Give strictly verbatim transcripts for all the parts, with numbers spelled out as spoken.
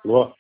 Alô?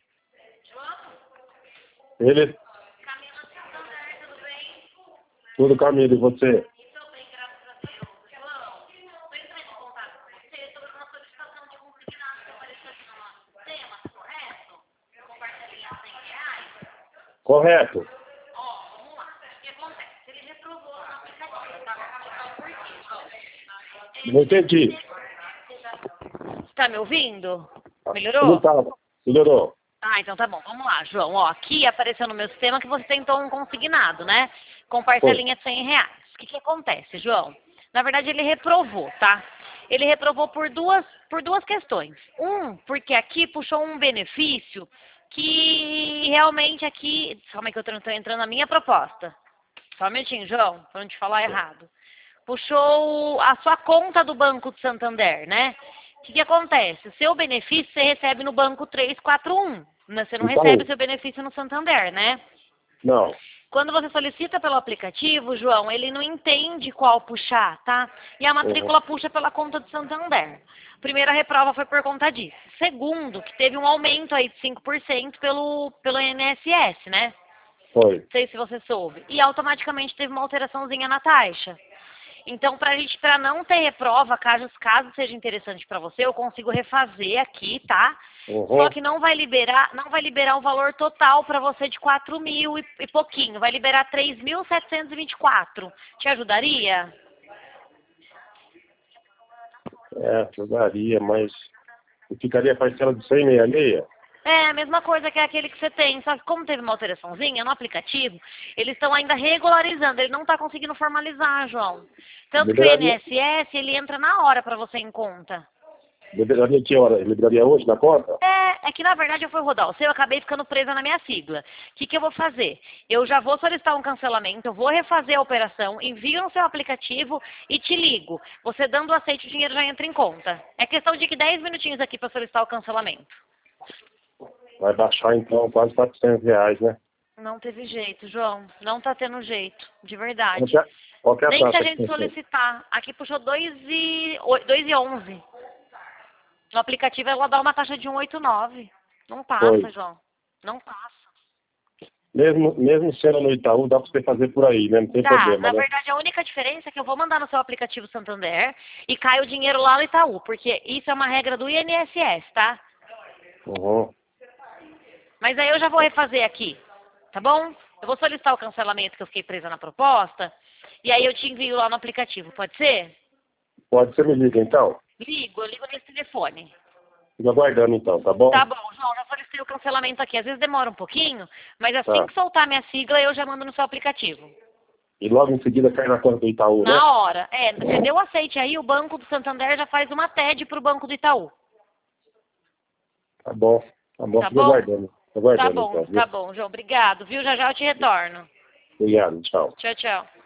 Ele? Camila Santander, tudo bem? Tudo, Camila, e você? Estou bem, graças a Deus. João, estou entrando em contato com você sobre uma solicitação de consignado que apareceu aqui no nosso sistema, correto? Com parcelinha de cem reais. Correto. Ó, vamos lá. O que acontece? Ele reprovou no aplicativo, tá? Vou explicar o porquê, João. Não entendi. Tá me ouvindo? Não Melhorou? estava. Melhorou. Ah, então tá bom. Vamos lá, João. Ó, aqui apareceu no meu sistema que você tentou um consignado, né? Com parcelinha de cem reais. O que que acontece, João? Na verdade, ele reprovou, tá? Ele reprovou por duas, por duas questões. Um, porque aqui puxou um benefício que realmente aqui... Calma aí que eu tô entrando na minha proposta. Só um minutinho, João, pra não te falar errado. Puxou a sua conta do Banco do Santander, né? O que que acontece? O seu benefício você recebe no Banco trezentos e quarenta e um. Mas você não Itaú. recebe o seu benefício no Santander, né? Não. Quando você solicita pelo aplicativo, João, ele não entende qual puxar, tá? E a matrícula puxa pela conta do Santander. Primeira reprova foi por conta disso. Segundo, que teve um aumento aí de cinco por cento pelo, pelo I N S S, né? Foi. Não sei se você soube. E automaticamente teve uma alteraçãozinha na taxa. Então, pra gente, pra não ter reprova, caso, caso seja interessante pra você, eu consigo refazer aqui, tá? Uhum. Só que não vai liberar, não vai liberar o valor total pra você de quatro mil e, e pouquinho. Vai liberar três mil setecentos e vinte e quatro. Te ajudaria? É, ajudaria, mas eu ficaria parcela de cem, meia meia? É, a mesma coisa que aquele que você tem, só que como teve uma alteraçãozinha no aplicativo, eles estão ainda regularizando, ele não está conseguindo formalizar, João. Tanto que o Liberaria, I N S S, ele entra na hora para você em conta. liberaria que hora? Liberaria hoje na conta? É, é que na verdade eu fui rodar o seu, eu acabei ficando presa na minha sigla. O que, que eu vou fazer? Eu já vou solicitar um cancelamento, eu vou refazer a operação, envio no seu aplicativo e te ligo. Você dando o aceite, o dinheiro já entra em conta. É questão de que dez minutinhos aqui para solicitar o cancelamento. Vai baixar então quase quatrocentos reais, né? Não teve jeito, João. Não tá tendo jeito, de verdade. Qualquer, qualquer Nem se a taxa que gente você tem. solicitar. Aqui puxou dois e onze. No aplicativo ela dá uma taxa de um vírgula oitenta e nove. Não passa, Foi. João. Não passa. Mesmo, mesmo sendo no Itaú, dá pra você fazer por aí, né? Não tem Dá. problema, Na né? verdade, a única diferença é que eu vou mandar no seu aplicativo Santander e cai o dinheiro lá no Itaú, porque isso é uma regra do I N S S, tá? Uhum. Mas aí eu já vou refazer aqui, tá bom? Eu vou solicitar o cancelamento que eu fiquei presa na proposta e aí eu te envio lá no aplicativo, pode ser? Pode ser, me liga então. Ligo, eu ligo nesse telefone. Fica aguardando então, tá bom? Tá bom, João, já solicitei o cancelamento aqui. Às vezes demora um pouquinho, mas assim Tá. que soltar minha sigla, eu já mando no seu aplicativo. E logo em seguida cai na conta do Itaú, né? Na hora. É, você deu o aceite aí, o Banco do Santander já faz uma T E D pro Banco do Itaú. Tá bom. Tá bom, Tá fica bom? aguardando. Fica Tá aguardando bom, então, viu? tá bom, João. Obrigado, viu? Já já eu te retorno. Obrigado, tchau. Tchau, tchau.